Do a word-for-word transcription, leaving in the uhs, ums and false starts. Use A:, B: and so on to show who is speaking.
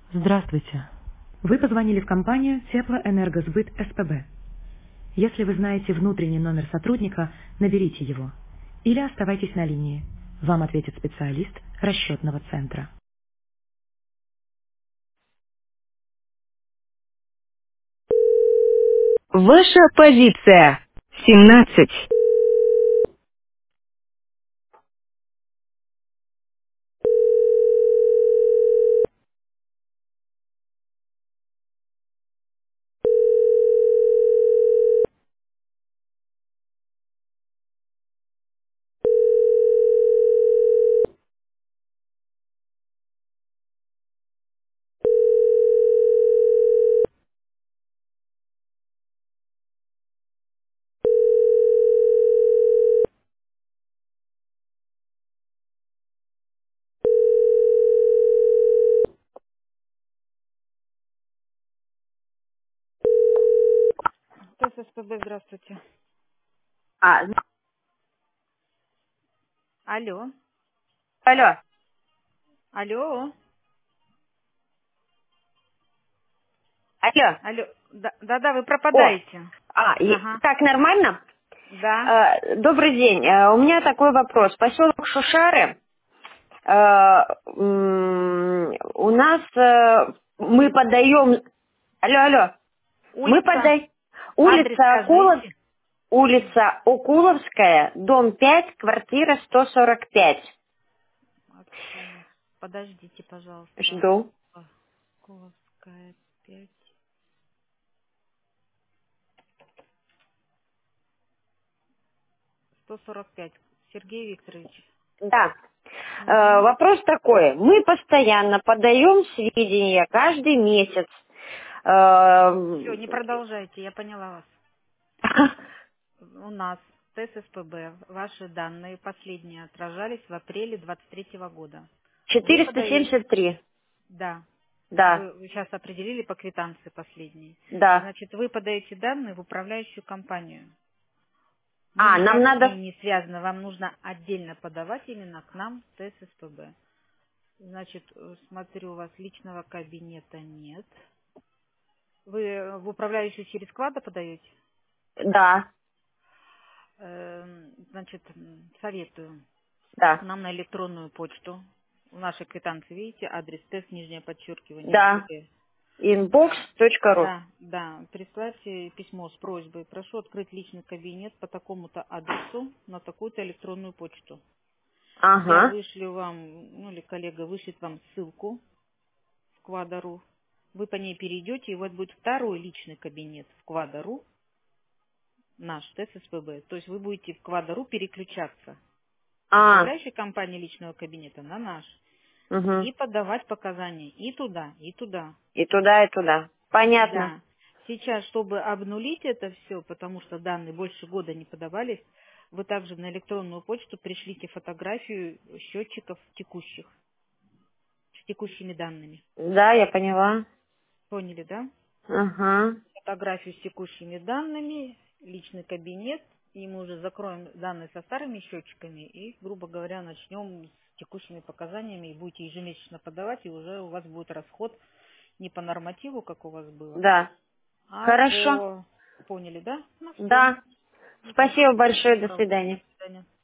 A: Здравствуйте. Вы позвонили в компанию Теплоэнергосбыт СПБ. Если вы знаете внутренний номер сотрудника, наберите его. Или оставайтесь на линии. Вам ответит специалист расчетного центра.
B: Ваша позиция. семнадцать.
C: ТССПБ, здравствуйте.
B: А,
C: Алло,
B: алло.
C: алло,
B: Алло.
C: алло. Да- Да-да, вы
B: О,
C: пропадаете.
B: а, и-
C: Ага,
B: так нормально?
C: да.
B: Э, добрый день. Э, у меня такой вопрос. Поселок Шушары. э, м, у нас э, мы подаем... Алло, алло. Мы
C: Улица,
B: подаем...
C: адрес
B: Улица Окулов...
C: скажите.
B: Улица Окуловская, дом пять, квартира сто сорок пять.
C: Акулов. Подождите, пожалуйста.
B: Жду.
C: Акуловская, пять, сто сорок пять. Сергей Викторович.
B: Да. Э,
C: Угу.
B: Вопрос такой. Мы постоянно подаем сведения каждый месяц.
C: Все, не
B: Э,
C: продолжайте, я поняла вас. У нас ТССПБ, ваши данные последние отражались в апреле двадцать третьего года. Вы
B: четыреста
C: подаете,
B: семьдесят три.
C: да,
B: Да,
C: вы, вы сейчас определили по квитанции последней.
B: да.
C: Значит, вы подаете данные в управляющую компанию. Мы
B: А, нам
C: никак с
B: надо...
C: ней не связаны. Вам нужно отдельно подавать именно к нам в ТССПБ. Значит, э, смотрю, у вас личного кабинета нет. Вы э, в управляющую через склада подаете?
B: Да,
C: Эм, Значит, м, советую к
B: да,
C: нам на электронную почту. В нашей квитанции, видите, адрес тест, нижнее подчеркивание,
B: да.
C: СПБ.
B: инбокс точка ру.
C: Да, да. Прислайте письмо с просьбой. Прошу открыть личный кабинет по такому-то адресу на такую-то электронную почту. Я
B: Ага.
C: вышлю вам, ну или коллега вышлет вам ссылку в Квадару. Вы по ней перейдете, и у вас будет второй личный кабинет в Квадару, наш ТССПБ. То есть вы будете в Квадару переключаться с
B: А,
C: управляющей компании личного кабинета на наш.
B: угу.
C: И подавать показания и туда, и туда.
B: И туда, и туда. Понятно.
C: Да. Сейчас, чтобы обнулить это все, потому что данные больше года не подавались, вы также на электронную почту пришлите фотографию счетчиков текущих, с текущими данными.
B: Да, я поняла.
C: Поняли, да?
B: Ага.
C: Фотографию с текущими данными, личный кабинет, и мы уже закроем данные со старыми счетчиками и, грубо говоря, начнем с текущими показаниями и будете ежемесячно подавать, и уже у вас будет расход не по нормативу, как у вас было,
B: Да.
C: а
B: Хорошо.
C: по... Поняли, да? Ну все.
B: Да. Спасибо большое. До
C: Пожалуйста. До
B: свидания.
C: свидания.